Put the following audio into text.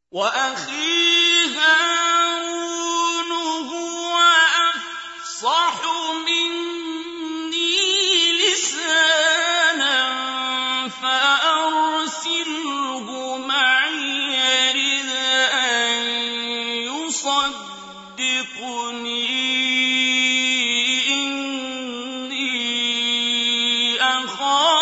وَأَخِي هَارُونُ هُوَ أَفْصَحُ مِنِّي لِسَانًا فَأَرْسِلْهُ مَعِيَ رِدْءًا يُصَدِّقُنِي إِنِّي أَخَافُ